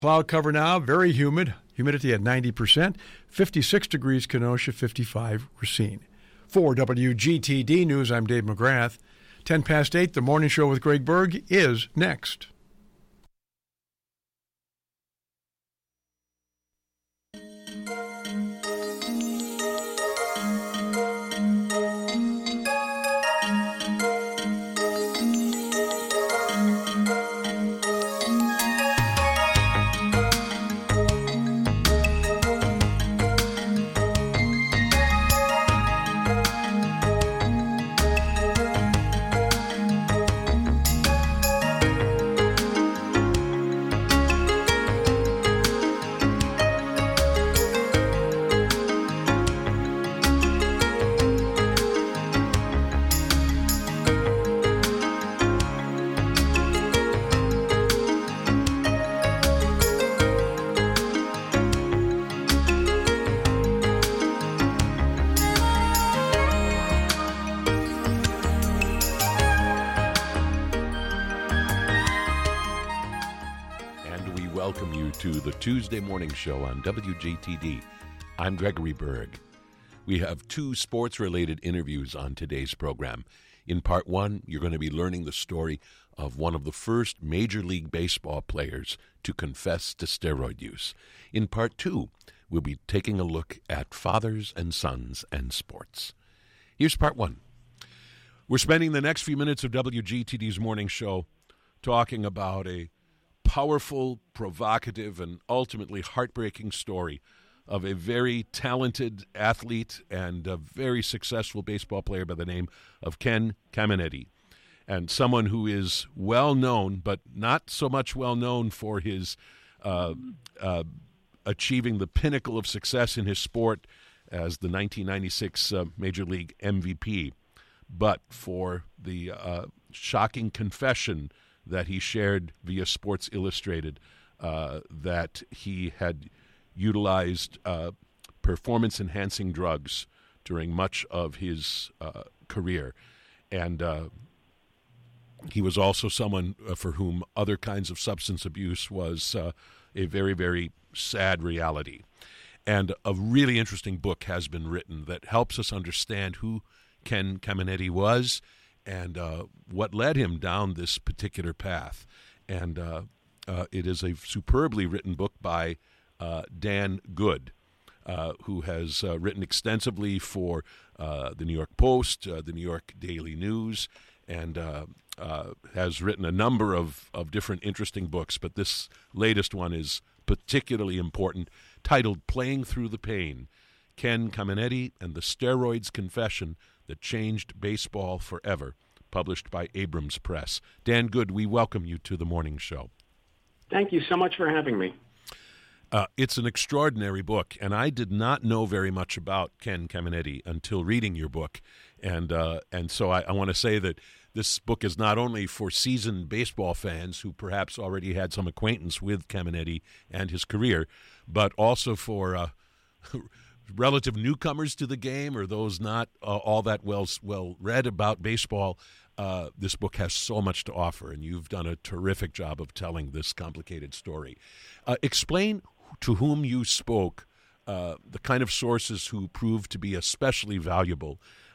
Cloud cover now, very humid. Humidity at 90%. 56 degrees Kenosha, 55 Racine. For WGTD News, I'm Dave McGrath. 10 past 8, the morning show with Greg Berg is next. To the Tuesday Morning Show on WGTD. I'm Gregory Berg. We have two sports-related interviews on today's program. In part one, you're going to be learning the story of one of the first Major League Baseball players to confess to steroid use. In part two, we'll be taking a look at fathers and sons and sports. Here's part one. We're spending the next few minutes of WGTD's morning show talking about a powerful, provocative, and ultimately heartbreaking story of a very talented athlete and a very successful baseball player by the name of Ken Caminiti, and someone who is well known, but not so much well known for his achieving the pinnacle of success in his sport as the 1996 Major League MVP, but for the shocking confession that he shared via Sports Illustrated that he had utilized performance-enhancing drugs during much of his career. And he was also someone for whom other kinds of substance abuse was a very, very sad reality. And a really interesting book has been written that helps us understand who Ken Caminiti was and what led him down this particular path. And it is a superbly written book by Dan Good, who has written extensively for the New York Post, the New York Daily News, and has written a number of different interesting books. But this latest one is particularly important, titled Playing Through the Pain, Ken Caminiti and the Steroids Confession That Changed Baseball Forever, published by Abrams Press. Dan Good, we welcome you to the morning show. Thank you so much for having me. It's an extraordinary book, and I did not know very much about Ken Caminiti until reading your book. And so I want to say that this book is not only for seasoned baseball fans who perhaps already had some acquaintance with Caminiti and his career, but also for relative newcomers to the game or those not all that well read about baseball. This book has so much to offer, and you've done a terrific job of telling this complicated story. Explain to whom you spoke, the kind of sources who proved to be especially valuable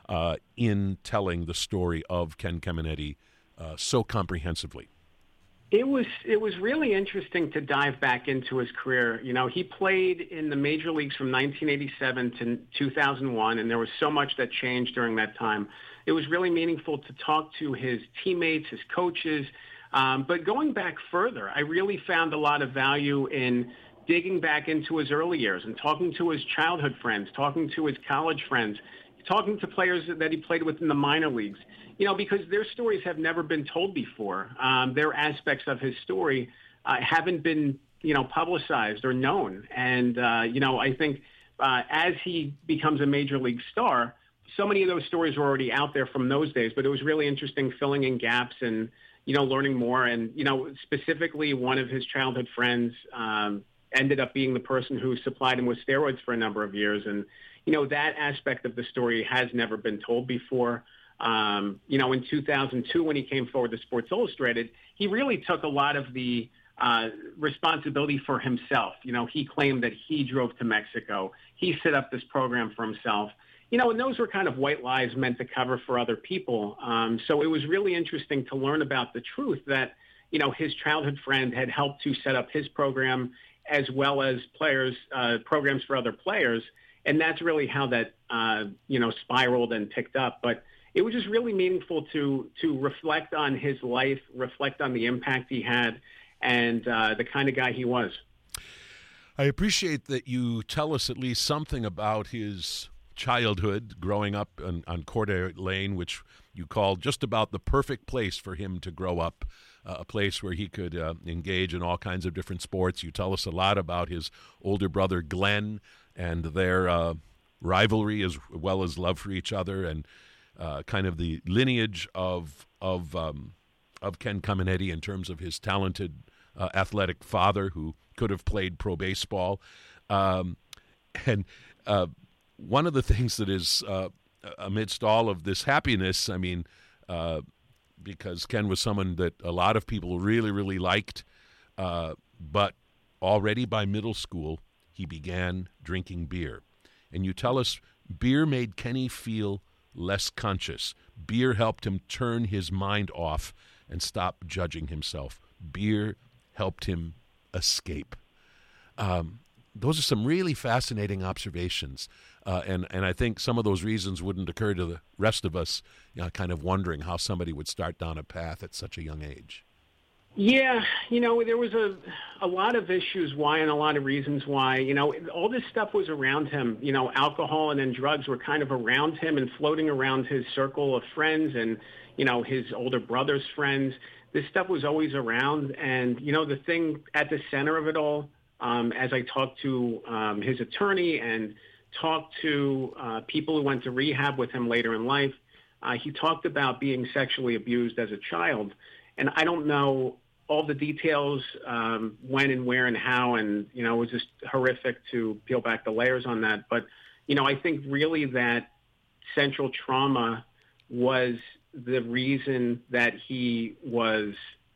in telling the story of Ken Caminiti so comprehensively. It was really interesting to dive back into his career. You know, he played in the major leagues from 1987 to 2001, and there was so much that changed during that time. It was really meaningful to talk to his teammates, his coaches. But going back further, I really found a lot of value in digging back into his early years and talking to his childhood friends, talking to his college friends, talking to players that he played with in the minor leagues. You know, because their stories have never been told before. Their aspects of his story haven't been, publicized or known. And, I think as he becomes a major league star, so many of those stories were already out there from those days. But it was really interesting filling in gaps and, learning more. And, specifically one of his childhood friends ended up being the person who supplied him with steroids for a number of years. And, that aspect of the story has never been told before. In 2002, when he came forward to Sports Illustrated, he really took a lot of the responsibility for himself. He claimed that he drove to Mexico. He set up this program for himself. And those were kind of white lies meant to cover for other people. So it was really interesting to learn about the truth that, his childhood friend had helped to set up his program as well as programs for other players. And that's really how that, spiraled and picked up. But it was just really meaningful to reflect on his life, reflect on the impact he had, and the kind of guy he was. I appreciate that you tell us at least something about his childhood, growing up on Coeur d'Alene Lane, which you called just about the perfect place for him to grow up, a place where he could engage in all kinds of different sports. You tell us a lot about his older brother, Glenn, and their rivalry as well as love for each other, and kind of the lineage of Ken Caminiti in terms of his talented athletic father who could have played pro baseball. And one of the things that is amidst all of this happiness, because Ken was someone that a lot of people really, really liked, but already by middle school, he began drinking beer. And you tell us beer made Kenny feel less conscious. Beer helped him turn his mind off and stop judging himself. Beer helped him escape. Those are some really fascinating observations. And I think some of those reasons wouldn't occur to the rest of us, kind of wondering how somebody would start down a path at such a young age. Yeah, there was a lot of issues why and a lot of reasons why. All this stuff was around him. Alcohol and then drugs were kind of around him and floating around his circle of friends and, his older brother's friends. This stuff was always around. And, the thing at the center of it all, as I talked to his attorney and talked to people who went to rehab with him later in life, he talked about being sexually abused as a child. And I don't know all the details, when and where and how, and, it was just horrific to peel back the layers on that. But, I think really that central trauma was the reason that he was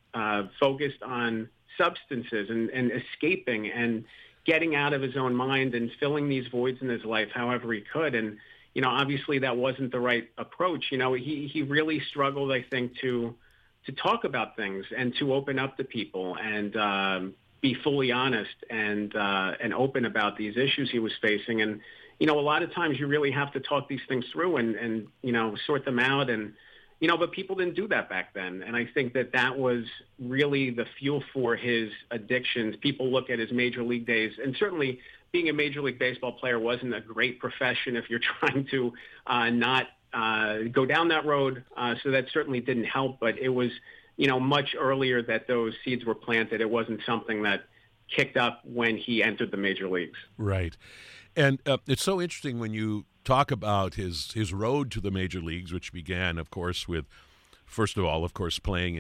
focused on substances and escaping and getting out of his own mind and filling these voids in his life however he could. And, obviously that wasn't the right approach. He really struggled, I think, to talk about things and to open up to people and be fully honest and open about these issues he was facing. And, a lot of times you really have to talk these things through and sort them out. And, but people didn't do that back then. And I think that was really the fuel for his addictions. People look at his major league days, and certainly being a Major League Baseball player wasn't a great profession if you're trying to not go down that road. So that certainly didn't help, but it was, much earlier that those seeds were planted. It wasn't something that kicked up when he entered the major leagues. Right. And it's so interesting when you talk about his road to the major leagues, which began, of course, with, first of all, of course, playing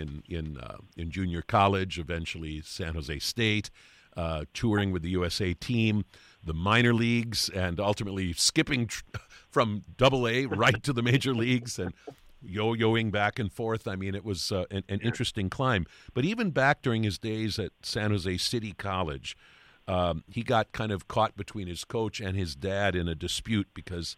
in junior college, eventually San Jose State, touring with the USA team, the minor leagues, and ultimately skipping from Double-A right to the major leagues and yo-yoing back and forth. It was an interesting climb. But even back during his days at San Jose City College, he got kind of caught between his coach and his dad in a dispute because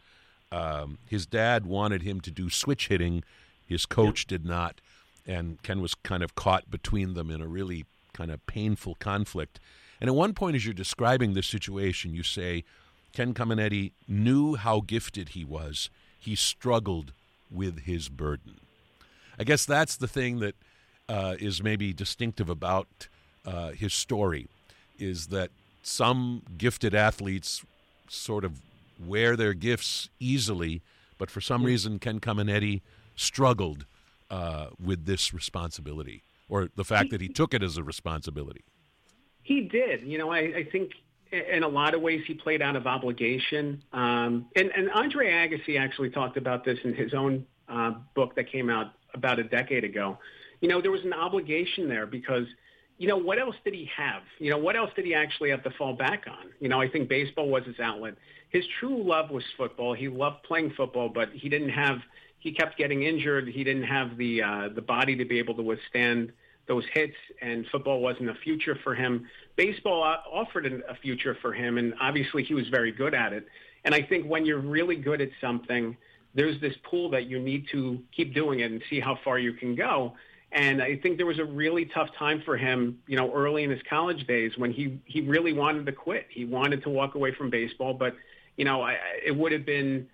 his dad wanted him to do switch hitting. His coach did not. And Ken was kind of caught between them in a really kind of painful conflict. And at one point, as you're describing this situation, you say, Ken Caminiti knew how gifted he was. He struggled with his burden. I guess that's the thing that is maybe distinctive about his story, is that some gifted athletes sort of wear their gifts easily, but for some reason Ken Caminiti struggled with this responsibility, or the fact that he took it as a responsibility. He did. I think in a lot of ways he played out of obligation. And Andre Agassi actually talked about this in his own book that came out about a decade ago. There was an obligation there because, what else did he have? What else did he actually have to fall back on? I think baseball was his outlet. His true love was football. He loved playing football, but he kept getting injured. He didn't have the body to be able to withstand those hits, and football wasn't a future for him. Baseball offered a future for him, and obviously he was very good at it. And I think when you're really good at something, there's this pool that you need to keep doing it and see how far you can go. And I think there was a really tough time for him, early in his college days when he really wanted to quit. He wanted to walk away from baseball, but it would have been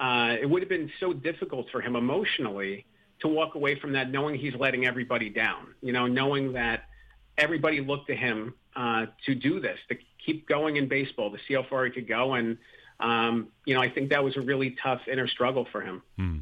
so difficult for him emotionally to walk away from that, knowing he's letting everybody down. Knowing that everybody looked to him to do this, to keep going in baseball, to see how far he could go. And I think that was a really tough inner struggle for him.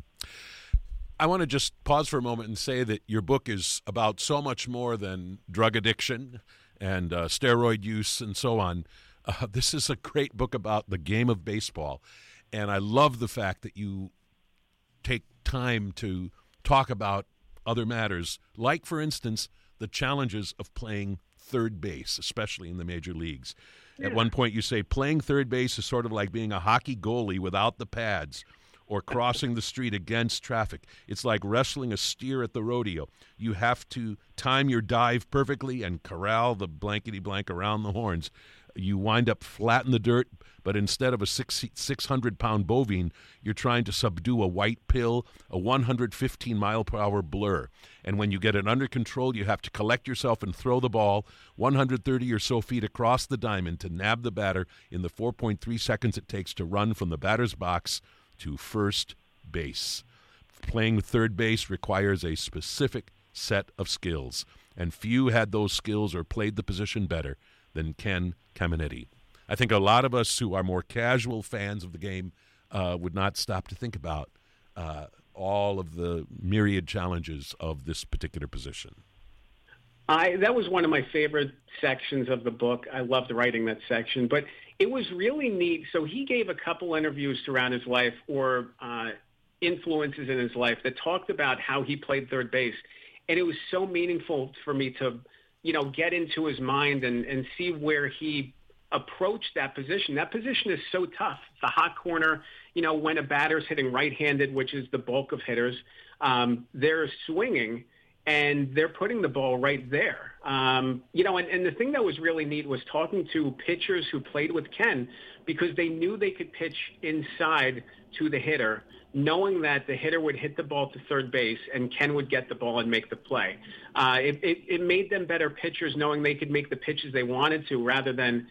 I want to just pause for a moment and say that your book is about so much more than drug addiction and steroid use and so on. This is a great book about the game of baseball, and I love the fact that you take time to talk about other matters, like, for instance, the challenges of playing third base, especially in the major leagues. Yeah. At one point you say playing third base is sort of like being a hockey goalie without the pads, or crossing the street against traffic. It's like wrestling a steer at the rodeo. You have to time your dive perfectly and corral the blankety-blank around the horns. You wind up flat in the dirt, but instead of a 600-pound bovine, you're trying to subdue a white pill, a 115-mile-per-hour blur. And when you get it under control, you have to collect yourself and throw the ball 130 or so feet across the diamond to nab the batter in the 4.3 seconds it takes to run from the batter's box to first base. Playing third base requires a specific set of skills, and few had those skills or played the position better than Ken Caminiti. I think a lot of us who are more casual fans of the game would not stop to think about all of the myriad challenges of this particular position. That was one of my favorite sections of the book. I loved writing that section, but it was really neat. So he gave a couple interviews throughout his life, or influences in his life, that talked about how he played third base. And it was so meaningful for me to, get into his mind and see where he approached that position. That position is so tough. The hot corner, when a batter's hitting right-handed, which is the bulk of hitters, they're swinging and they're putting the ball right there. And the thing that was really neat was talking to pitchers who played with Ken, because they knew they could pitch inside to the hitter, knowing that the hitter would hit the ball to third base and Ken would get the ball and make the play. It made them better pitchers, knowing they could make the pitches they wanted to, rather than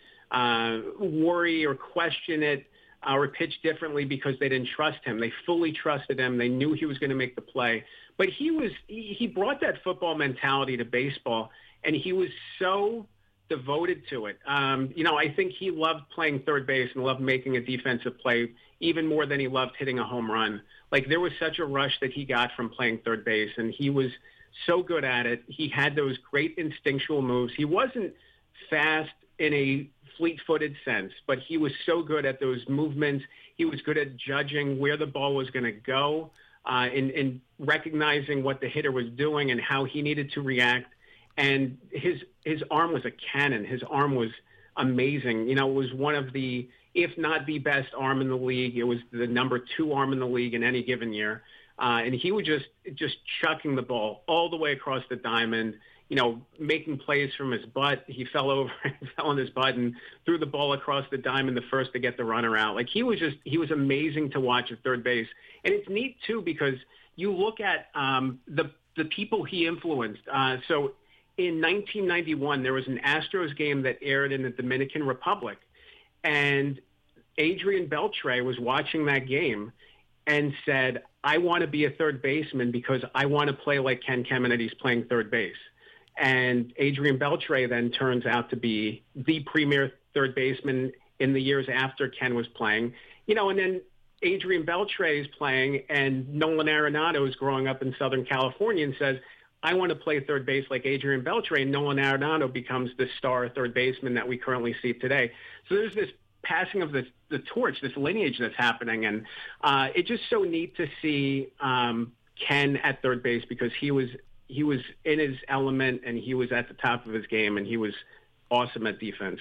worry or question it or pitch differently because they didn't trust him. They fully trusted him. They knew he was going to make the play. But he brought that football mentality to baseball, and he was so devoted to it. I think he loved playing third base and loved making a defensive play even more than he loved hitting a home run. Like, there was such a rush that he got from playing third base, and he was so good at it. He had those great instinctual moves. He wasn't fast in a fleet-footed sense, but he was so good at those movements. He was good at judging where the ball was going to go, in recognizing what the hitter was doing and how he needed to react. And his arm was a cannon. His arm was amazing. It was one of the, if not the best arm in the league. It was the number 2 arm in the league in any given year. And he was just chucking the ball all the way across the diamond, making plays from his butt. He fell over and fell on his butt and threw the ball across the diamond, the first to get the runner out. Like, he was amazing to watch at third base. And it's neat too, because you look at the people he influenced. So in 1991, there was an Astros game that aired in the Dominican Republic, and Adrian Beltre was watching that game and said, "I want to be a third baseman because I want to play like Ken Caminiti's playing third base." And Adrian Beltre then turns out to be the premier third baseman in the years after Ken was playing. And then Adrian Beltre is playing, and Nolan Arenado is growing up in Southern California and says, "I want to play third base like Adrian Beltre," and Nolan Arenado becomes the star third baseman that we currently see today. So there's this passing of the torch, this lineage that's happening, and it's just so neat to see Ken at third base, because he was in his element, and he was at the top of his game, and he was awesome at defense.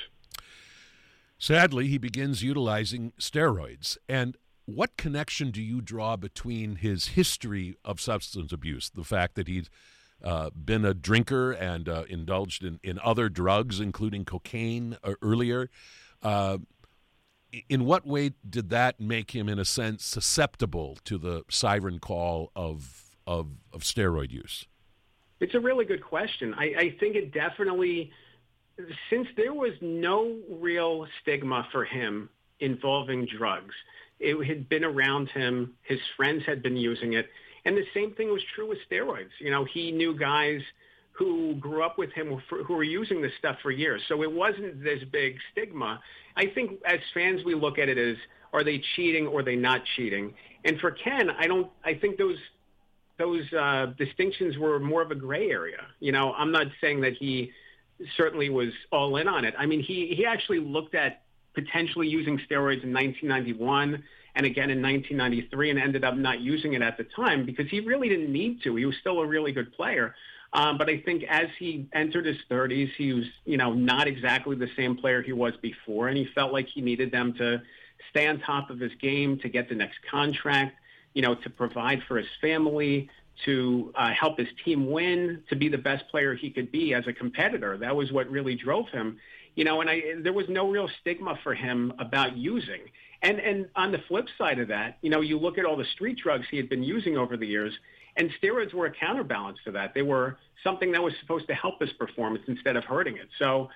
Sadly, he begins utilizing steroids. And what connection do you draw between his history of substance abuse, the fact that he'd been a drinker and indulged in other drugs, including cocaine earlier. In what way did that make him, in a sense, susceptible to the siren call of steroid use? It's a really good question. I think it definitely, since there was no real stigma for him involving drugs, it had been around him, his friends had been using it, and the same thing was true with steroids. You know, he knew guys who grew up with him who were using this stuff for years, so it wasn't this big stigma. I think as fans we look at it as, are they cheating or are they not cheating? And for Ken, I think those distinctions were more of a gray area. You know, I'm not saying that he certainly was all in on it. I mean, he actually looked at potentially using steroids in 1991 and again in 1993 and ended up not using it at the time because he really didn't need to. He was still a really good player. But I think as he entered his 30s, he was, you know, not exactly the same player he was before, and he felt like he needed them to stay on top of his game, to get the next contract, you know, to provide for his family, to help his team win, to be the best player he could be as a competitor. That was what really drove him. You know, and there was no real stigma for him about using. And on the flip side of that, you know, you look at all the street drugs he had been using over the years, and steroids were a counterbalance to that. They were something that was supposed to help his performance instead of hurting it. So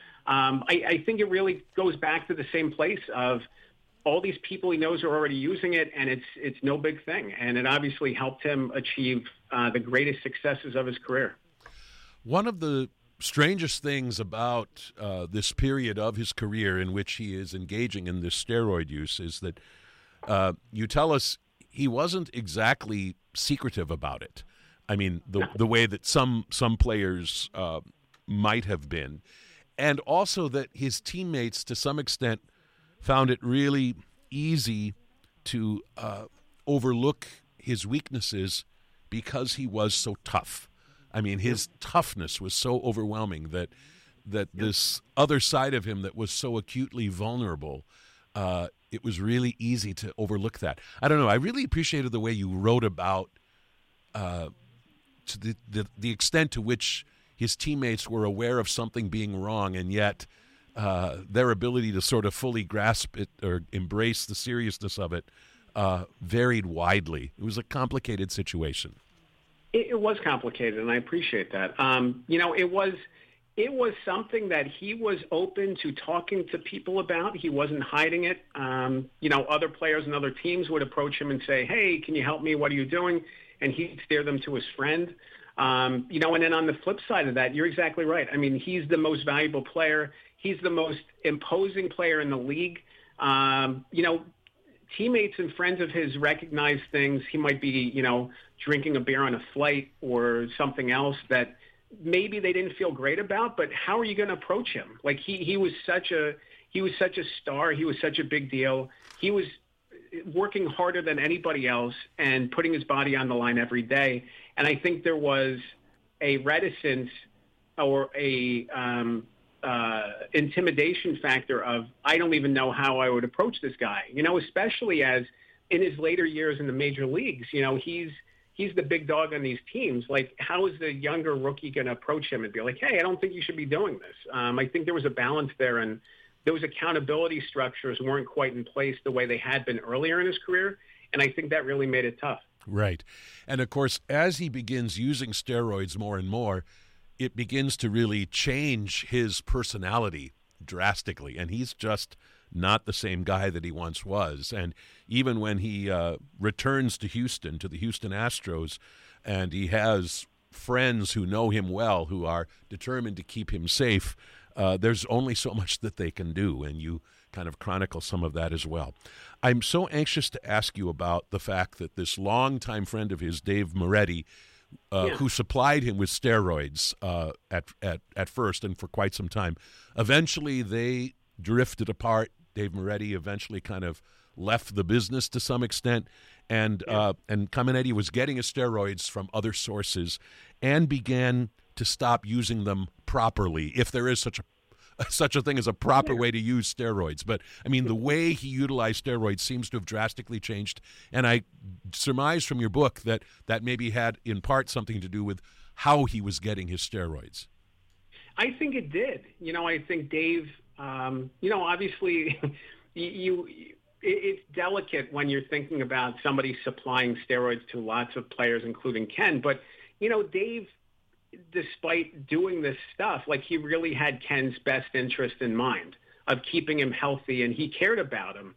I think it really goes back to the same place of all these people he knows are already using it, and it's no big thing. And it obviously helped him achieve the greatest successes of his career. One of the strangest things about this period of his career in which he is engaging in this steroid use is that you tell us he wasn't exactly secretive about it. I mean, the way that some players might have been, and also that his teammates, to some extent, found it really easy to overlook his weaknesses because he was so tough. I mean, his toughness was so overwhelming that this other side of him that was so acutely vulnerable, it was really easy to overlook that. I don't know. I really appreciated the way you wrote about to the extent to which his teammates were aware of something being wrong, and yet their ability to sort of fully grasp it or embrace the seriousness of it varied widely. It was a complicated situation. It was complicated, and I appreciate that. You know, it was something that he was open to talking to people about. He wasn't hiding it. You know, other players and other teams would approach him and say, hey, can you help me? What are you doing? And he'd steer them to his friend. You know, and then on the flip side of that, you're exactly right. I mean, he's the most valuable player. He's the most imposing player in the league. You know, teammates and friends of his recognize things. He might be, you know, drinking a beer on a flight or something else that maybe they didn't feel great about, but how are you going to approach him? Like he was such a star. He was such a big deal. He was working harder than anybody else and putting his body on the line every day. And I think there was a reticence or a intimidation factor of, I don't even know how I would approach this guy, you know, especially as in his later years in the major leagues, you know, he's the big dog on these teams. Like, how is the younger rookie going to approach him and be like, hey, I don't think you should be doing this? I think there was a balance there, and those accountability structures weren't quite in place the way they had been earlier in his career, and I think that really made it tough. Right. And, of course, as he begins using steroids more and more, it begins to really change his personality drastically, and he's just not the same guy that he once was. And even when he returns to Houston, to the Houston Astros, and he has friends who know him well, who are determined to keep him safe, there's only so much that they can do, and you kind of chronicle some of that as well. I'm so anxious to ask you about the fact that this longtime friend of his, Dave Moretti, who supplied him with steroids at first and for quite some time, eventually they drifted apart. Dave Moretti eventually kind of left the business to some extent, and Cameneti was getting his steroids from other sources and began to stop using them properly, if there is such a thing as a proper way to use steroids. But, I mean, the way he utilized steroids seems to have drastically changed, and I surmise from your book that maybe had in part something to do with how he was getting his steroids? I think it did. I think Dave, obviously it's delicate when you're thinking about somebody supplying steroids to lots of players, including Ken. But, Dave, despite doing this stuff, he really had Ken's best interest in mind of keeping him healthy, and he cared about him.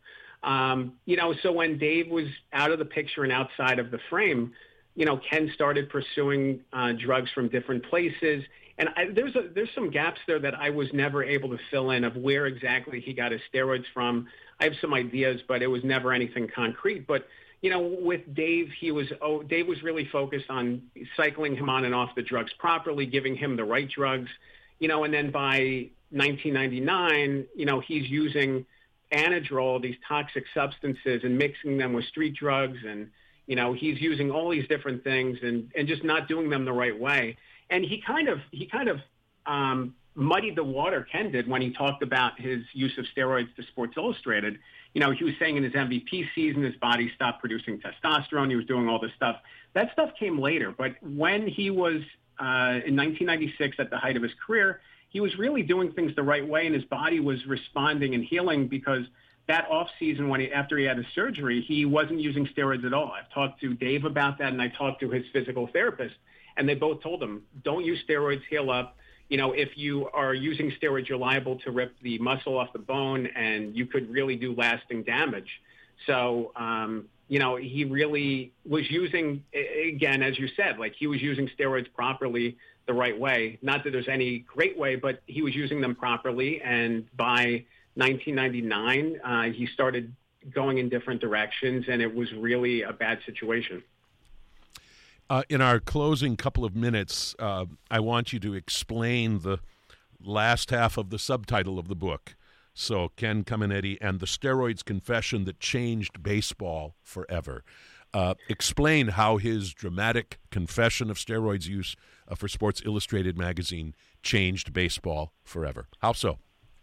So when Dave was out of the picture and outside of the frame, Ken started pursuing drugs from different places. And there's some gaps there that I was never able to fill in of where exactly he got his steroids from. I have some ideas, but it was never anything concrete. But, with Dave, Dave was really focused on cycling him on and off the drugs properly, giving him the right drugs, and then by 1999, he's using Anadrol, these toxic substances, and mixing them with street drugs. And, he's using all these different things and just not doing them the right way. And he kind of muddied the water, Ken did, when he talked about his use of steroids to Sports Illustrated. He was saying in his MVP season, his body stopped producing testosterone. He was doing all this stuff. That stuff came later. But when he was in 1996 at the height of his career, he was really doing things the right way, and his body was responding and healing because that off season, after he had his surgery, he wasn't using steroids at all. I've talked to Dave about that, and I talked to his physical therapist, and they both told him, don't use steroids, heal up. If you are using steroids, you're liable to rip the muscle off the bone, and you could really do lasting damage. So, he really was using, again, as you said, he was using steroids properly the right way. Not that there's any great way, but he was using them properly. And by 1999, he started going in different directions, and it was really a bad situation. In our closing couple of minutes, I want you to explain the last half of the subtitle of the book. So, Ken Caminiti and the Steroids Confession That Changed Baseball Forever. Explain how his dramatic confession of steroids use for Sports Illustrated magazine changed baseball forever. How so?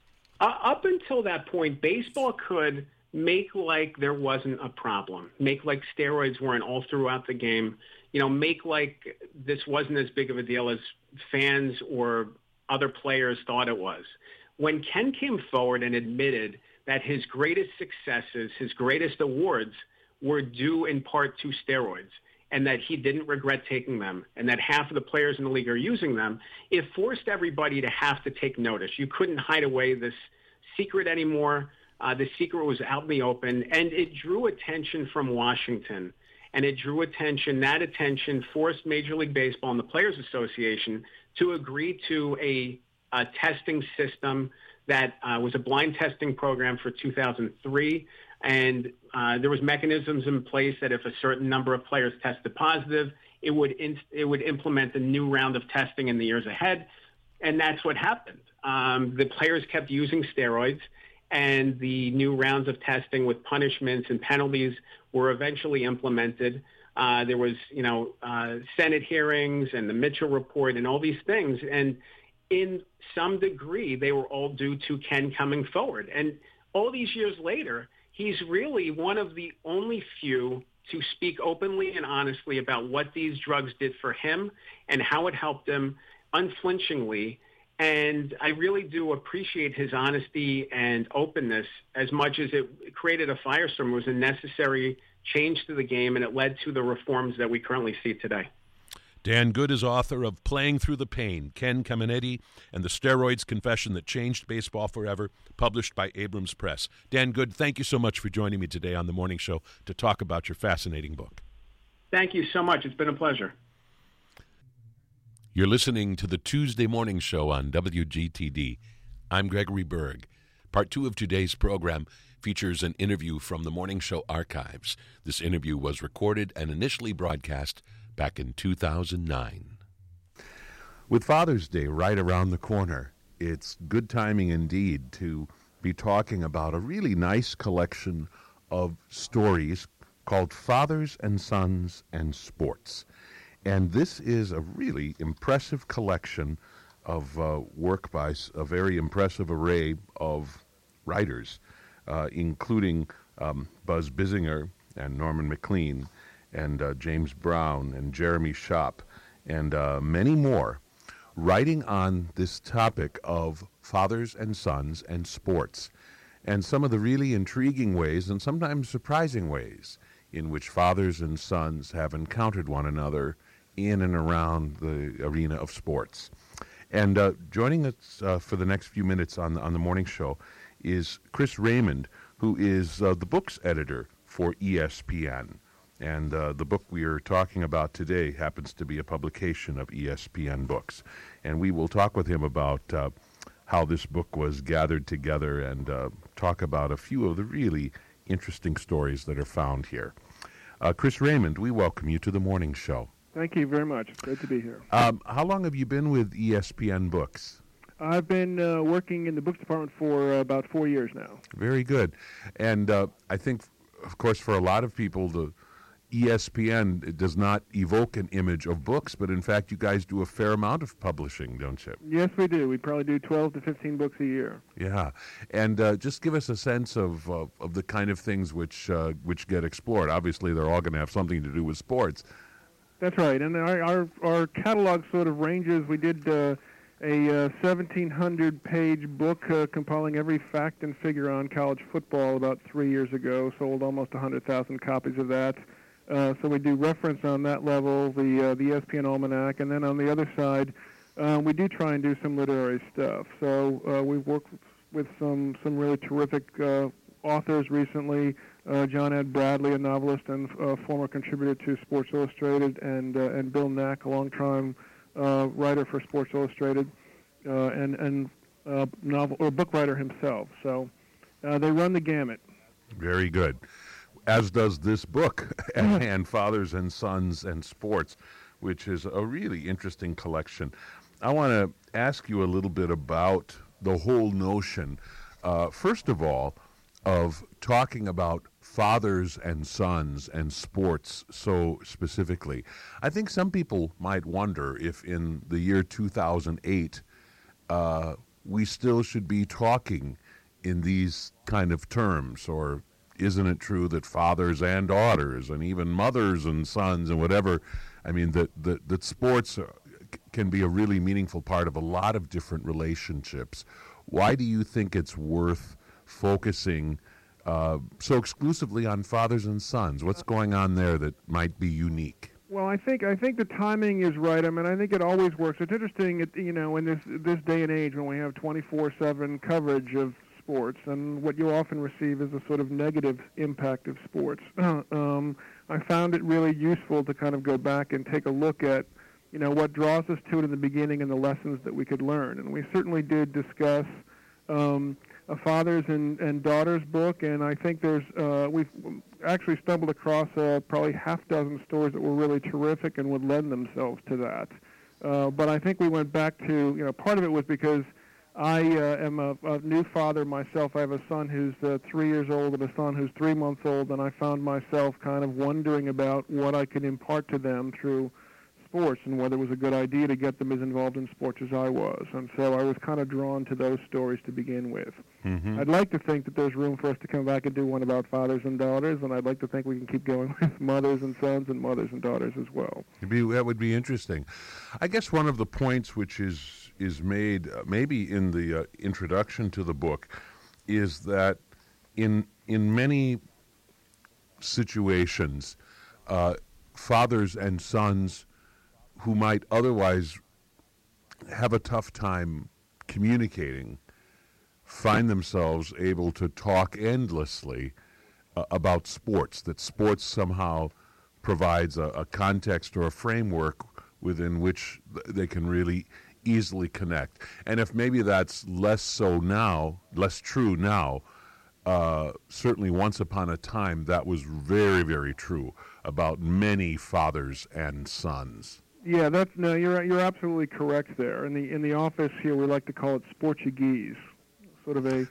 Up until that point, baseball could make like there wasn't a problem, make like steroids weren't all throughout the game, make like this wasn't as big of a deal as fans or other players thought it was. When Ken came forward and admitted that his greatest successes, his greatest awards were due in part to steroids, and that he didn't regret taking them, and that half of the players in the league are using them, it forced everybody to have to take notice. You couldn't hide away this secret anymore. The secret was out in the open, and it drew attention from Washington. And it drew attention. That attention forced Major League Baseball and the Players Association to agree to a testing system that was a blind testing program for 2003. And there was mechanisms in place that if a certain number of players tested positive, it would implement a new round of testing in the years ahead. And that's what happened. The players kept using steroids, and the new rounds of testing with punishments and penalties were eventually implemented. There was, Senate hearings and the Mitchell report and all these things. And in some degree, they were all due to Ken coming forward. And all these years later, he's really one of the only few to speak openly and honestly about what these drugs did for him and how it helped him unflinchingly. And I really do appreciate his honesty and openness as much as it created a firestorm. It was a necessary change to the game, and it led to the reforms that we currently see today. Dan Good is author of Playing Through the Pain, Ken Caminiti and the Steroids Confession That Changed Baseball Forever, published by Abrams Press. Dan Good, thank you so much for joining me today on The Morning Show to talk about your fascinating book. Thank you so much. It's been a pleasure. You're listening to the Tuesday Morning Show on WGTD. I'm Gregory Berg. Part 2 of today's program features an interview from the Morning Show archives. This interview was recorded and initially broadcast back in 2009. With Father's Day right around the corner, it's good timing indeed to be talking about a really nice collection of stories called Fathers and Sons and Sports. And this is a really impressive collection of work by a very impressive array of writers, including Buzz Bissinger and Norman McLean and James Brown and Jeremy Schopp and many more, writing on this topic of fathers and sons and sports, and some of the really intriguing ways and sometimes surprising ways in which fathers and sons have encountered one another in and around the arena of sports. And joining us for the next few minutes on the morning show is Chris Raymond, who is the books editor for ESPN. And the book we are talking about today happens to be a publication of ESPN Books. And we will talk with him about how this book was gathered together and talk about a few of the really interesting stories that are found here. Chris Raymond, we welcome you to the morning show. Thank you very much. It's great to be here. How long have you been with ESPN Books? I've been working in the books department for about 4 years now. Very good. And I think, of course, for a lot of people, the ESPN does not evoke an image of books, but in fact, you guys do a fair amount of publishing, don't you? Yes, we do. We probably do 12 to 15 books a year. Yeah. And just give us a sense of the kind of things which get explored. Obviously, they're all going to have something to do with sports. That's right. And our catalog sort of ranges. We did a 1,700-page book compiling every fact and figure on college football about 3 years ago, sold almost 100,000 copies of that. So we do reference on that level, the ESPN Almanac, and then on the other side, we do try and do some literary stuff. So we've worked with some really terrific authors recently. John Ed Bradley, a novelist and former contributor to Sports Illustrated, and Bill Knack, a long-time writer for Sports Illustrated, and book writer himself. So they run the gamut. Very good. As does this book at hand, Fathers and Sons and Sports, which is a really interesting collection. I want to ask you a little bit about the whole notion, first of all, of talking about fathers and sons and sports so specifically. I think some people might wonder if in the year 2008 we still should be talking in these kind of terms, or isn't it true that fathers and daughters and even mothers and sons and whatever, I mean, that sports can be a really meaningful part of a lot of different relationships. Why do you think it's worth focusing so exclusively on fathers and sons? What's going on there that might be unique? Well, I think the timing is right. I mean, I think it always works. It's interesting, in this day and age when we have 24/7 coverage of sports, and what you often receive is a sort of negative impact of sports. I found it really useful to kind of go back and take a look at, what draws us to it in the beginning and the lessons that we could learn. And we certainly did discuss a fathers and daughters book, and I think we've actually stumbled across probably half dozen stories that were really terrific and would lend themselves to that. But I think we went back to, part of it was because I am a new father myself. I have a son who's 3 years old and a son who's 3 months old, and I found myself kind of wondering about what I could impart to them through sports and whether it was a good idea to get them as involved in sports as I was. And so I was kind of drawn to those stories to begin with. Mm-hmm. I'd like to think that there's room for us to come back and do one about fathers and daughters, and I'd like to think we can keep going with mothers and sons and mothers and daughters as well. That would be interesting. I guess one of the points which is made maybe in the introduction to the book is that in many situations, fathers and sons who might otherwise have a tough time communicating find themselves able to talk endlessly about sports, that sports somehow provides a context or a framework within which they can really easily connect. And if maybe that's less true now, certainly once upon a time that was very, very true about many fathers and sons. Yeah, you're absolutely correct there. In the office here, we like to call it Sportuguese, sort of a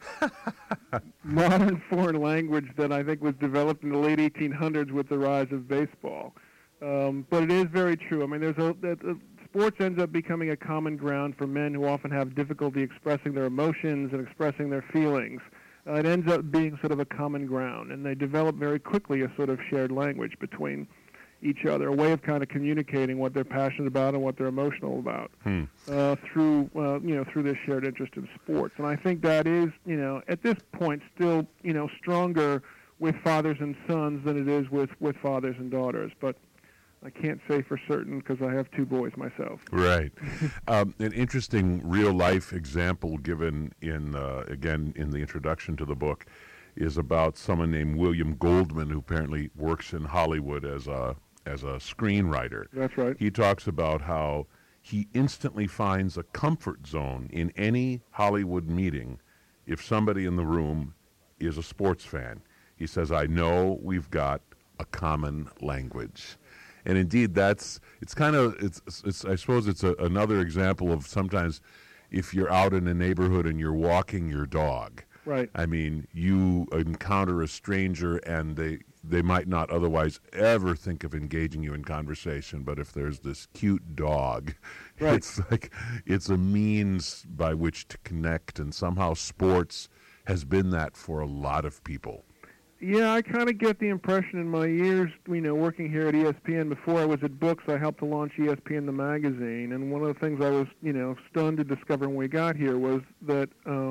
modern foreign language that I think was developed in the late 1800s with the rise of baseball. But it is very true. I mean, sports ends up becoming a common ground for men who often have difficulty expressing their emotions and expressing their feelings. It ends up being sort of a common ground, and they develop very quickly a sort of shared language between each other, a way of kind of communicating what they're passionate about and what they're emotional about through this shared interest in sports. And I think that is, at this point still, stronger with fathers and sons than it is with fathers and daughters. But I can't say for certain because I have 2 boys myself. Right. An interesting real-life example given in the introduction to the book is about someone named William Goldman, who apparently works in Hollywood as a screenwriter. That's right. He talks about how he instantly finds a comfort zone in any Hollywood meeting if somebody in the room is a sports fan. He says, I know we've got a common language. And indeed, I suppose it's another example of sometimes if you're out in a neighborhood and you're walking your dog. Right. I mean, you encounter a stranger and they might not otherwise ever think of engaging you in conversation, but if there's this cute dog, right. It's like it's a means by which to connect, and somehow sports has been that for a lot of people. Yeah, I kind of get the impression in my years, working here at ESPN, before I was at Books, I helped to launch ESPN the magazine, and one of the things I was, stunned to discover when we got here was that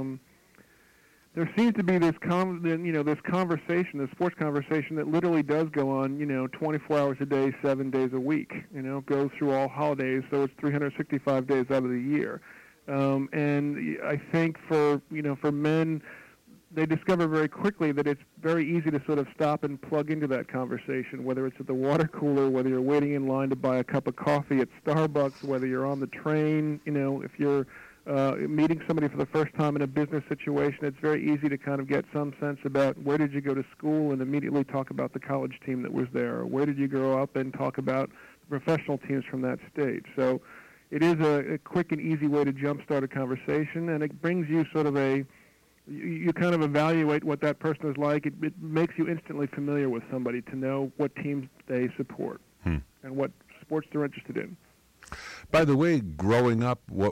there seems to be this conversation, this sports conversation that literally does go on, 24 hours a day, 7 days a week, goes through all holidays, so it's 365 days out of the year. And I think for men, they discover very quickly that it's very easy to sort of stop and plug into that conversation, whether it's at the water cooler, whether you're waiting in line to buy a cup of coffee at Starbucks, whether you're on the train, if you're meeting somebody for the first time in a business situation. It's very easy to kind of get some sense about where did you go to school and immediately talk about the college team that was there, or where did you grow up and talk about the professional teams from that stage. So it is a quick and easy way to jumpstart a conversation, and it brings you sort of you kind of evaluate what that person is like. It makes you instantly familiar with somebody to know what teams they support and what sports they're interested in. By the way, growing up, what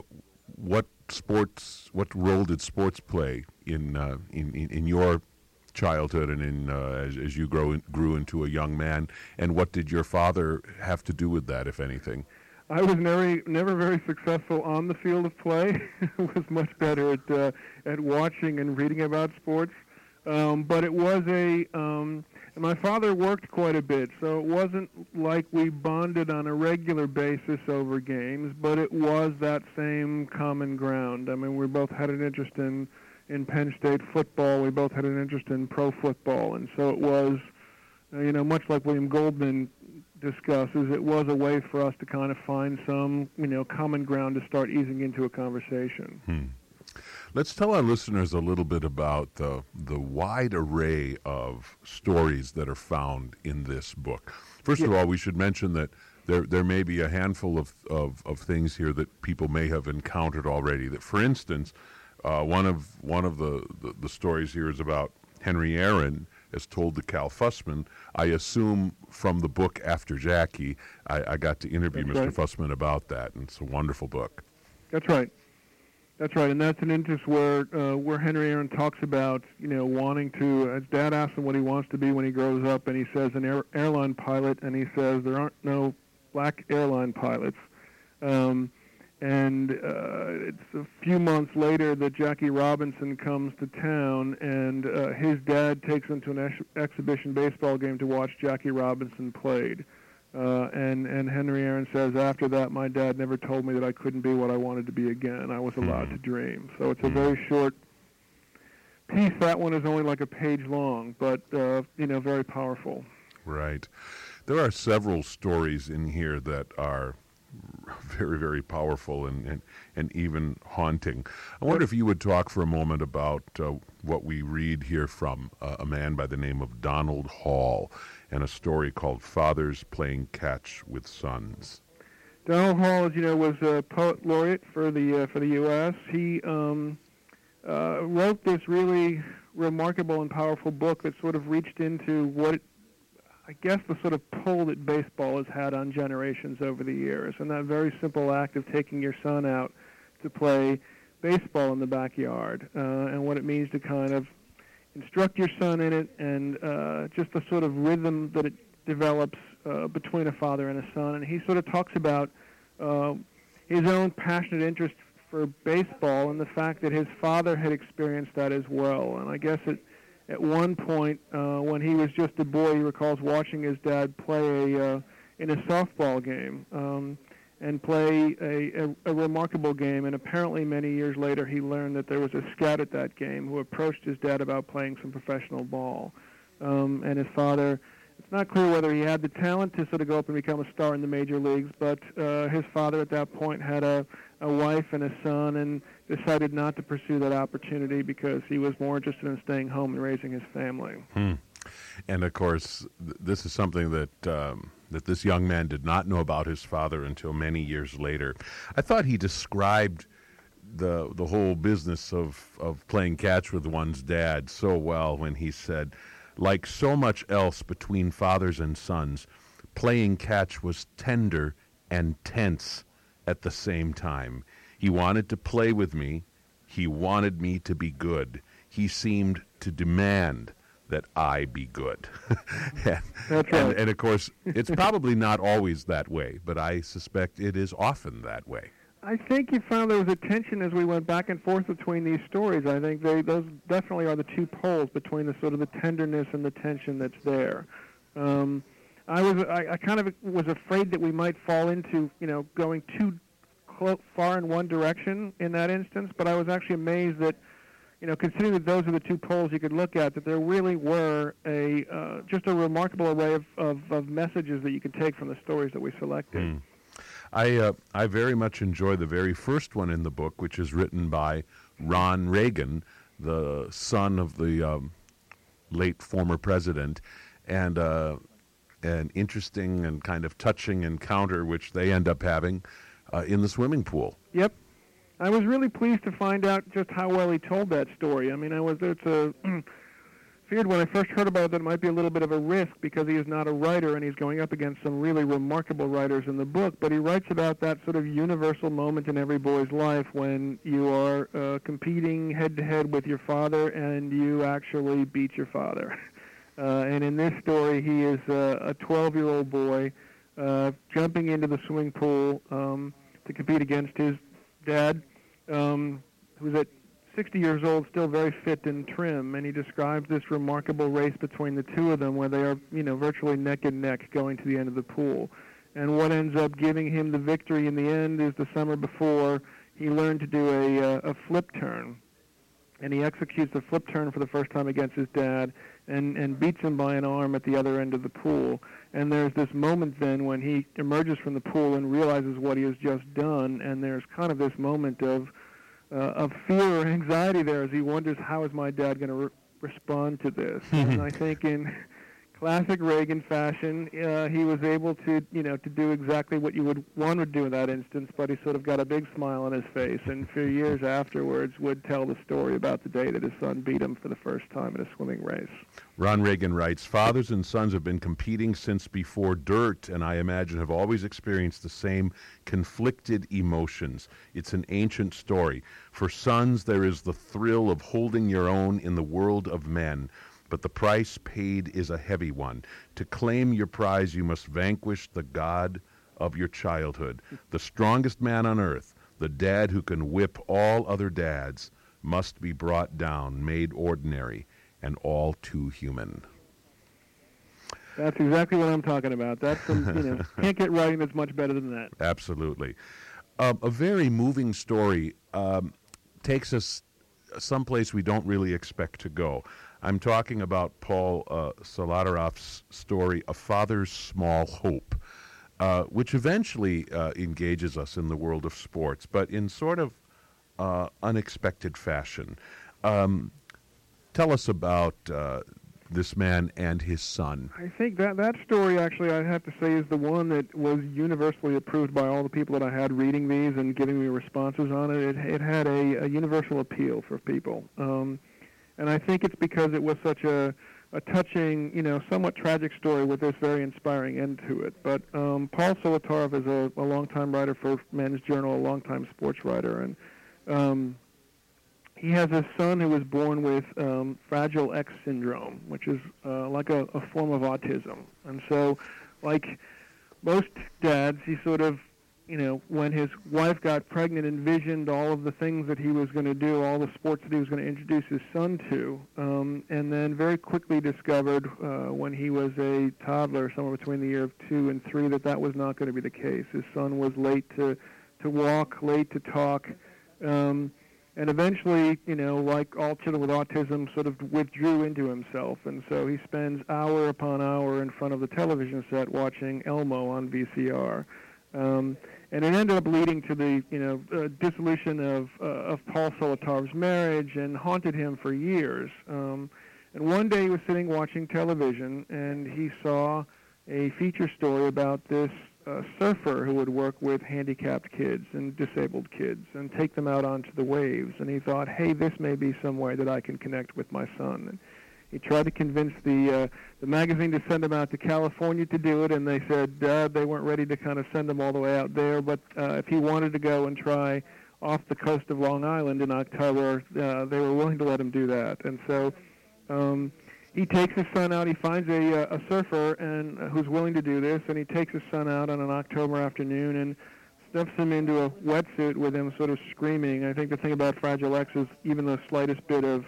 role did sports play in your childhood and as you grew into a young man, and what did your father have to do with that, if anything? I was never very successful on the field of play. I was much better at watching and reading about sports. But it was and my father worked quite a bit, so it wasn't like we bonded on a regular basis over games, but it was that same common ground. I mean, we both had an interest in Penn State football. We both had an interest in pro football, and so it was, much like William Goldman discusses, it was a way for us to kind of find some, common ground to start easing into a conversation. Let's tell our listeners a little bit about the wide array of stories that are found in this book. First of all, we should mention that there may be a handful of things here that people may have encountered already. That, for instance, one of the stories here is about Henry Aaron, as told to Cal Fussman. I assume from the book After Jackie, I got to interview Mr. Fussman about that, and it's a wonderful book. That's right. That's right, and that's an interest where Henry Aaron talks about, wanting to, as Dad asks him what he wants to be when he grows up, and he says an airline pilot, and he says there aren't no black airline pilots. And it's a few months later that Jackie Robinson comes to town, and his dad takes him to an exhibition baseball game to watch Jackie Robinson played. And Henry Aaron says, after that, my dad never told me that I couldn't be what I wanted to be again. I was allowed to dream. So it's a very short piece. That one is only like a page long, but, very powerful. Right. There are several stories in here that are very, very powerful and even haunting. I wonder if you would talk for a moment about what we read here from a man by the name of Donald Hall, and a story called Fathers Playing Catch with Sons. Donald Hall, as you know, was a poet laureate for the U.S. He wrote this really remarkable and powerful book that sort of reached into I guess the sort of pull that baseball has had on generations over the years, and that very simple act of taking your son out to play baseball in the backyard, and what it means to kind of instruct your son in it, and just the sort of rhythm that it develops between a father and a son, and he sort of talks about his own passionate interest for baseball and the fact that his father had experienced that as well. And I guess at one point when he was just a boy, he recalls watching his dad play in a softball game and play a remarkable game. And apparently many years later he learned that there was a scout at that game who approached his dad about playing some professional ball. And his father, it's not clear whether he had the talent to sort of go up and become a star in the major leagues, but his father at that point had a wife and a son and decided not to pursue that opportunity because he was more interested in staying home and raising his family. And, of course, this is something that that this young man did not know about his father until many years later. I thought he described the whole business of playing catch with one's dad so well when he said, like so much else between fathers and sons, playing catch was tender and tense at the same time. He wanted to play with me. He wanted me to be good. He seemed to demand that I be good. That's right. And of course, it's probably not always that way, but I suspect it is often that way. I think you found there was a tension as we went back and forth between these stories. I think those definitely are the two poles between the sort of the tenderness and the tension that's there. I kind of was afraid that we might fall into, going too far in one direction in that instance, but I was actually amazed that, considering that those are the two poles you could look at, that there really were just a remarkable array of messages that you could take from the stories that we selected. I very much enjoy the very first one in the book, which is written by Ron Reagan, the son of the late former president, and an interesting and kind of touching encounter which they end up having in the swimming pool. Yep. I was really pleased to find out just how well he told that story. I mean, feared when I first heard about it that it might be a little bit of a risk because he is not a writer and he's going up against some really remarkable writers in the book, but he writes about that sort of universal moment in every boy's life when you are competing head-to-head with your father and you actually beat your father. And in this story, he is a 12-year-old boy jumping into the swimming pool to compete against his dad, who's at 60 years old, still very fit and trim, and he describes this remarkable race between the two of them where they are, virtually neck and neck going to the end of the pool. And what ends up giving him the victory in the end is the summer before he learned to do a flip turn. And he executes the flip turn for the first time against his dad and beats him by an arm at the other end of the pool. And there's this moment then when he emerges from the pool and realizes what he has just done, and there's kind of this moment of fear or anxiety there as he wonders, how is my dad going to respond to this? And I think in classic Reagan fashion, he was able to do exactly what you would want to do in that instance, but he sort of got a big smile on his face, and for years afterwards would tell the story about the day that his son beat him for the first time in a swimming race. Ron Reagan writes, fathers and sons have been competing since before dirt, and I imagine have always experienced the same conflicted emotions. It's an ancient story. For sons, there is the thrill of holding your own in the world of men. But the price paid is a heavy one. To claim your prize, you must vanquish the God of your childhood. The strongest man on earth, the dad who can whip all other dads, must be brought down, made ordinary, and all too human. That's exactly what I'm talking about. That's can't get writing that's much better than that. Absolutely. A very moving story takes us someplace we don't really expect to go. I'm talking about Paul Solotaroff's story, A Father's Small Hope, which eventually engages us in the world of sports, but in sort of unexpected fashion. Tell us about this man and his son. I think that story, actually, I'd have to say, is the one that was universally approved by all the people that I had reading these and giving me responses on it. It had a universal appeal for people. And I think it's because it was such a touching, somewhat tragic story with this very inspiring end to it. But Paul Solotaroff is a longtime writer for Men's Journal, a longtime sports writer, and he has a son who was born with Fragile X syndrome, which is like a form of autism. And so, like most dads, he sort of, when his wife got pregnant, envisioned all of the things that he was going to do, all the sports that he was going to introduce his son to, and then very quickly discovered when he was a toddler, somewhere between the year of 2 and 3, that was not going to be the case. His son was late to walk, late to talk, and eventually, like all children with autism, sort of withdrew into himself. And so he spends hour upon hour in front of the television set watching Elmo on VCR. And it ended up leading to the dissolution of Paul Solitaro's marriage and haunted him for years. And one day he was sitting watching television, and he saw a feature story about this surfer who would work with handicapped kids and disabled kids and take them out onto the waves. And he thought, hey, this may be some way that I can connect with my son. And he tried to convince the magazine to send him out to California to do it, and they said they weren't ready to kind of send him all the way out there. But if he wanted to go and try off the coast of Long Island in October, they were willing to let him do that. And so he takes his son out. He finds a surfer and who's willing to do this, and he takes his son out on an October afternoon and stuffs him into a wetsuit with him sort of screaming. I think the thing about Fragile X is even the slightest bit of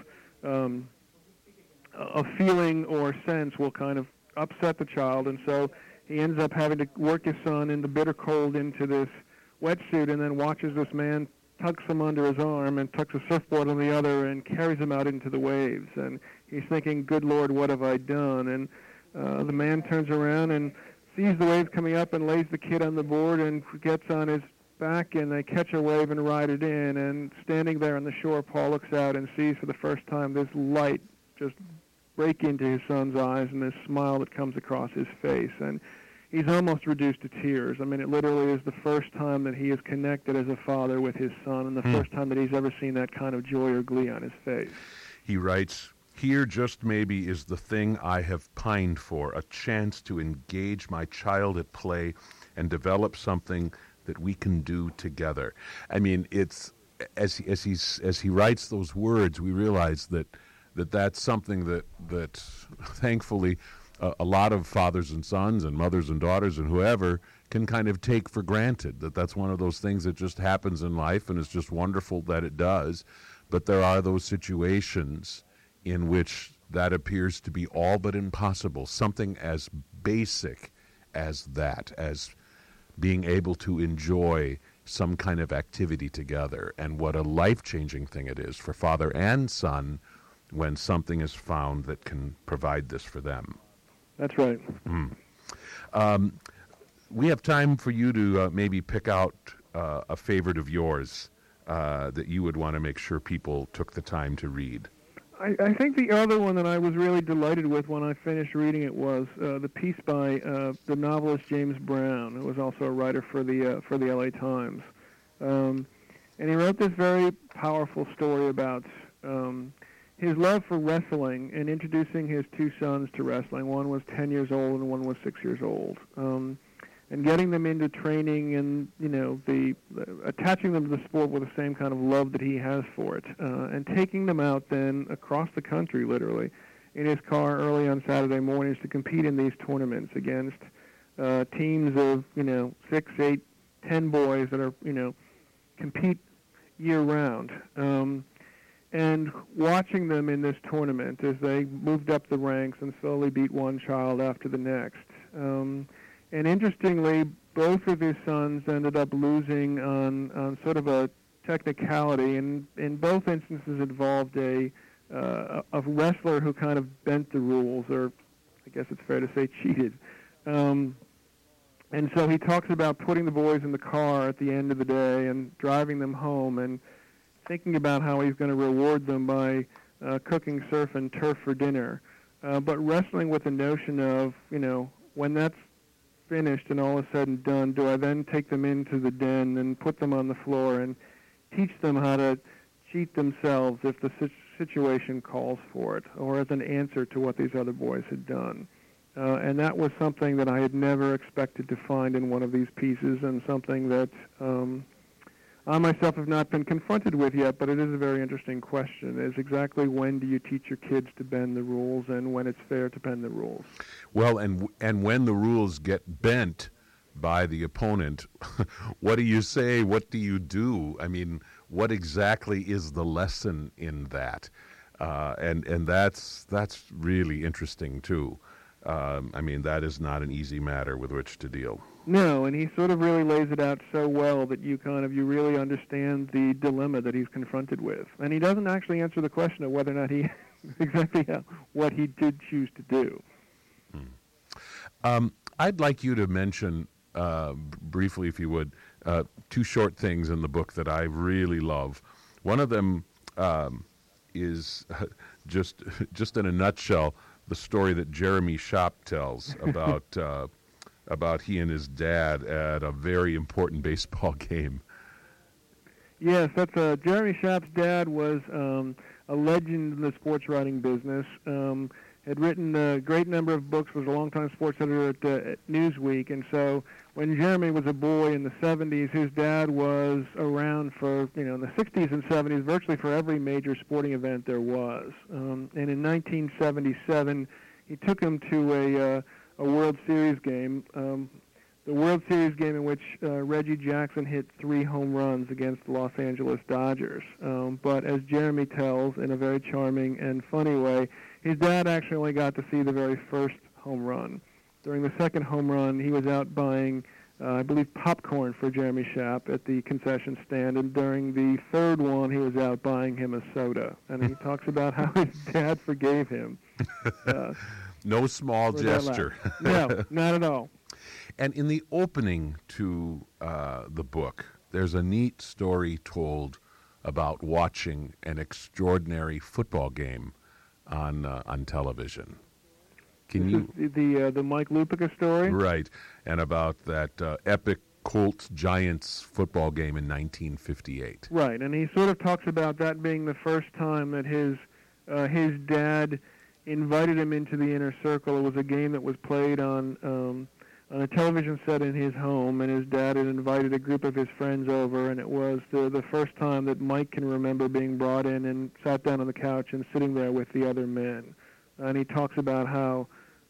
a feeling or sense will kind of upset the child, and so he ends up having to work his son in the bitter cold into this wetsuit, and then watches this man tucks him under his arm and tucks a surfboard on the other and carries him out into the waves. And he's thinking, good Lord, what have I done? And the man turns around and sees the waves coming up and lays the kid on the board and gets on his back, and they catch a wave and ride it in. And standing there on the shore, Paul looks out and sees for the first time this light just break into his son's eyes and this smile that comes across his face. And he's almost reduced to tears. I mean, it literally is the first time that he is connected as a father with his son, and the first time that he's ever seen that kind of joy or glee on his face. He writes, "Here just maybe is the thing I have pined for, a chance to engage my child at play and develop something that we can do together." I mean, it's as he writes those words, we realize that's something that thankfully a lot of fathers and sons and mothers and daughters and whoever can kind of take for granted, that's one of those things that just happens in life, and it's just wonderful that it does. But there are those situations in which that appears to be all but impossible, something as basic as that, as being able to enjoy some kind of activity together, and what a life-changing thing it is for father and son when something is found that can provide this for them. That's right. We have time for you to maybe pick out a favorite of yours that you would want to make sure people took the time to read. I think the other one that I was really delighted with when I finished reading it was the piece by the novelist James Brown, who was also a writer for the LA Times. And he wrote this very powerful story about his love for wrestling and introducing his two sons to wrestling. One was 10 years old and one was 6 years old. And getting them into training and, the attaching them to the sport with the same kind of love that he has for it. And taking them out then across the country, literally, in his car early on Saturday mornings to compete in these tournaments against teams of, 6, 8, 10 boys that are, compete year-round. And watching them in this tournament as they moved up the ranks and slowly beat one child after the next. And interestingly, both of his sons ended up losing on sort of a technicality, and in both instances involved a wrestler who kind of bent the rules, or I guess it's fair to say cheated. And so he talks about putting the boys in the car at the end of the day and driving them home and thinking about how he's going to reward them by cooking surf and turf for dinner, but wrestling with the notion of, when that's finished and all is said and done, do I then take them into the den and put them on the floor and teach them how to cheat themselves if the situation calls for it, or as an answer to what these other boys had done? And that was something that I had never expected to find in one of these pieces, and something that I myself have not been confronted with yet, but it is a very interesting question, is exactly when do you teach your kids to bend the rules and when it's fair to bend the rules. Well, and when the rules get bent by the opponent, what do you say? What do you do? I mean, what exactly is the lesson in that? And that's really interesting, too. I mean, that is not an easy matter with which to deal. No, and he sort of really lays it out so well that you really understand the dilemma that he's confronted with. And he doesn't actually answer the question of whether or not he exactly what he did choose to do. I'd like you to mention briefly, if you would, two short things in the book that I really love. One of them is just in a nutshell the story that Jeremy Schaap tells about he and his dad at a very important baseball game. Yes, that's Jeremy Schaap's dad was a legend in the sports writing business. Had written a great number of books, was a longtime sports editor at Newsweek, and so when Jeremy was a boy in the 70s, his dad was around for, in the 60s and 70s, virtually for every major sporting event there was. And in 1977, he took him to a World Series game, the World Series game in which Reggie Jackson hit 3 home runs against the Los Angeles Dodgers. But as Jeremy tells in a very charming and funny way, his dad actually only got to see the very first home run. During the second home run, he was out buying, I believe, popcorn for Jeremy Schaap at the concession stand, and during the third one, he was out buying him a soda. And he talks about how his dad forgave him. No small gesture. No, not at all. And in the opening to the book, there's a neat story told about watching an extraordinary football game on television. Can you the Mike Lupica story? Right, and about that epic Colts-Giants football game in 1958. Right, and he sort of talks about that being the first time that his dad invited him into the inner circle. It was a game that was played on a television set in his home, and his dad had invited a group of his friends over, and it was the first time that Mike can remember being brought in and sat down on the couch and sitting there with the other men. And he talks about how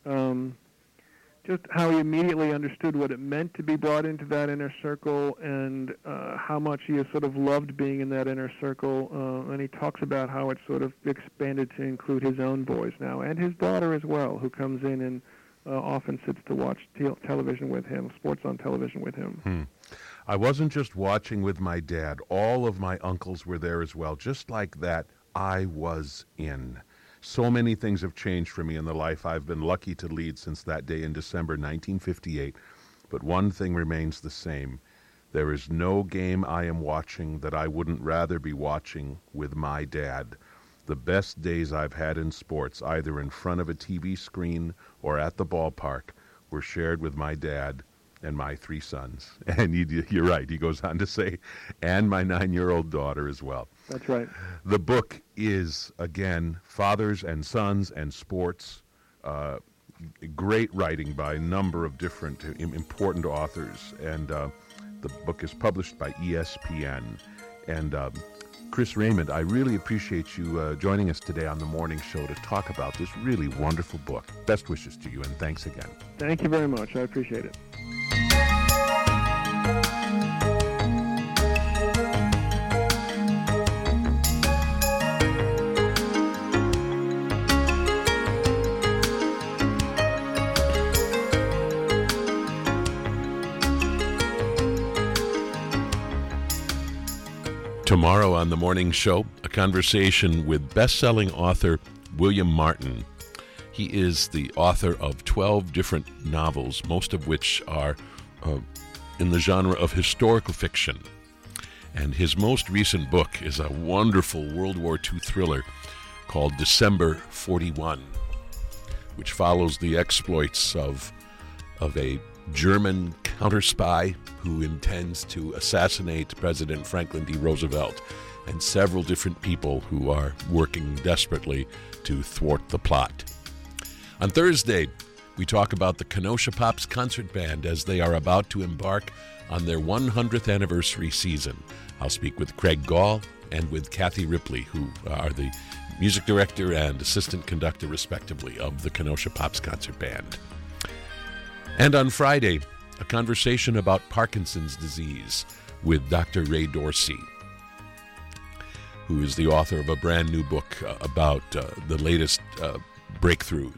just how he immediately understood what it meant to be brought into that inner circle, and how much he has sort of loved being in that inner circle. And he talks about how it sort of expanded to include his own boys now, and his daughter as well, who comes in and often sits to watch television with him, sports on television with him. I wasn't just watching with my dad. All of my uncles were there as well. Just like that, I was in. So many things have changed for me in the life I've been lucky to lead since that day in December 1958. But one thing remains the same. There is no game I am watching that I wouldn't rather be watching with my dad. The best days I've had in sports, either in front of a TV screen or at the ballpark, were shared with my dad and my 3 sons. And you're right, he goes on to say, and my 9-year-old daughter as well. That's right. The book is, again, Fathers and Sons and Sports. Great writing by a number of different important authors. And the book is published by ESPN. And Chris Raymond, I really appreciate you joining us today on the morning show to talk about this really wonderful book. Best wishes to you, and thanks again. Thank you very much. I appreciate it. Tomorrow on the morning show, a conversation with best-selling author William Martin. He is the author of 12 different novels, most of which are in the genre of historical fiction. And his most recent book is a wonderful World War II thriller called December 41, which follows the exploits of a German counter-spy who intends to assassinate President Franklin D. Roosevelt, and several different people who are working desperately to thwart the plot. On Thursday, we talk about the Kenosha Pops Concert Band as they are about to embark on their 100th anniversary season. I'll speak with Craig Gall and with Kathy Ripley, who are the music director and assistant conductor, respectively, of the Kenosha Pops Concert Band. And on Friday, a conversation about Parkinson's disease with Dr. Ray Dorsey, who is the author of a brand new book about the latest breakthroughs